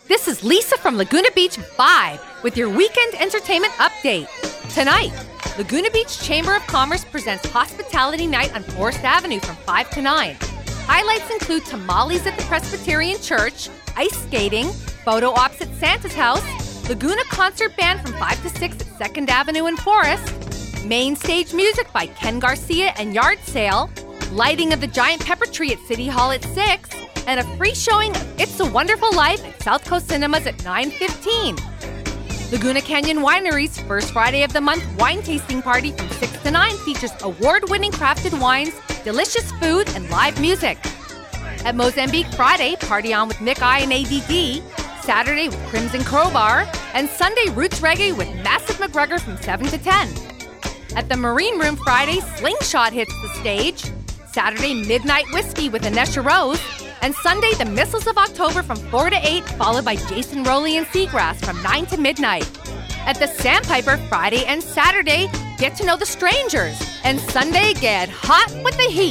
This is Lisa from Laguna Beach Vibe with your weekend entertainment update. Tonight, Laguna Beach Chamber of Commerce presents Hospitality Night on Forest Avenue from 5 to 9. Highlights include tamales at the Presbyterian Church, ice skating, photo ops at Santa's house, Laguna Concert Band from 5 to 6 at 2nd Avenue and Forest, main stage music by Ken Garcia and Yard Sale, lighting of the giant pepper tree at City Hall at 6, and a free showing of It's a Wonderful Life at South Coast Cinemas at 9:15. Laguna Canyon Winery's first Friday of the month wine tasting party from 6 to 9 features award-winning crafted wines, delicious food, and live music. At Mozambique Friday, party on with Mick I and ADD, Saturday with Crimson Crowbar, and Sunday Roots Reggae with Massive McGregor from 7 to 10. At the Marine Room Friday, Slingshot hits the stage, Saturday Midnight Whiskey with Anesha Rose, and Sunday the Missiles of October from 4 to 8, followed by Jason Rowley and Seagrass from 9 to midnight. At the Sandpiper Friday and Saturday, get to know the strangers, and Sunday get hot with the heat.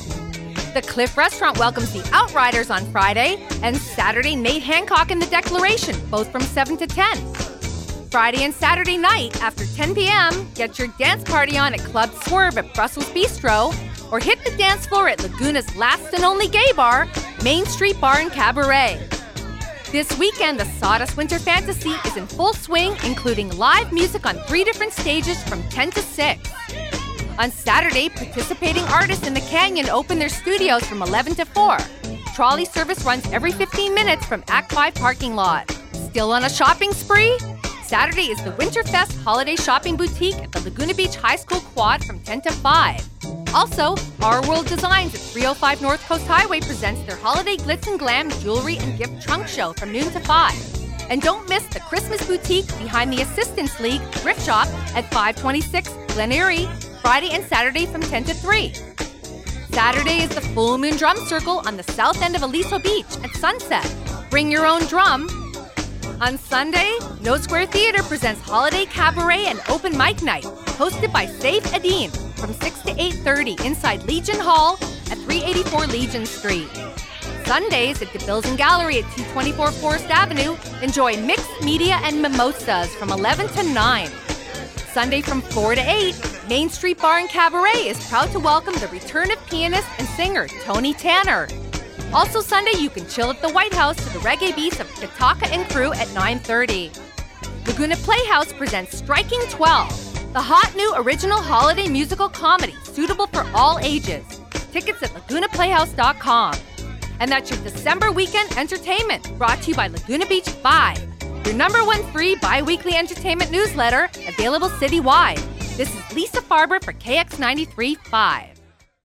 The Cliff Restaurant welcomes the Outriders on Friday, and Saturday Nate Hancock and the Declaration, both from 7 to 10. Friday and Saturday night after 10 p.m., get your dance party on at Club Swerve at Brussels Bistro, or hit the dance floor at Laguna's last and only gay bar, Main Street Bar and Cabaret. This weekend, the Sawdust Winter Fantasy is in full swing, including live music on 3 different stages from 10 to 6. On Saturday, participating artists in the Canyon open their studios from 11 to 4. Trolley service runs every 15 minutes from Act 5 parking lot. Still on a shopping spree? Saturday is the Winterfest Holiday Shopping Boutique at the Laguna Beach High School Quad from 10 to 5. Also, Our World Designs at 305 North Coast Highway presents their Holiday Glitz and Glam Jewelry and Gift Trunk Show from noon to 5. And don't miss the Christmas Boutique behind the Assistance League Thrift Shop at 526 Glen Erie, Friday and Saturday from 10 to 3. Saturday is the Full Moon Drum Circle on the south end of Aliso Beach at sunset. Bring your own drum. On Sunday, No Square Theater presents Holiday Cabaret and Open Mic Night, hosted by Saif Adim from 6 to 8:30 inside Legion Hall at 384 Legion Street. Sundays at DeBills and Gallery at 224 Forest Avenue, enjoy mixed media and mimosas from 11 to 9. Sunday from 4 to 8, Main Street Bar and Cabaret is proud to welcome the return of pianist and singer Tony Tanner. Also Sunday, you can chill at the White House to the reggae beats of Kataka and Crew at 9:30. Laguna Playhouse presents Striking 12, the hot new original holiday musical comedy suitable for all ages. Tickets at lagunaplayhouse.com. And that's your December weekend entertainment, brought to you by Laguna Beach Vibe, your #1 free bi-weekly entertainment newsletter available citywide. This is Lisa Farber for KX93.5.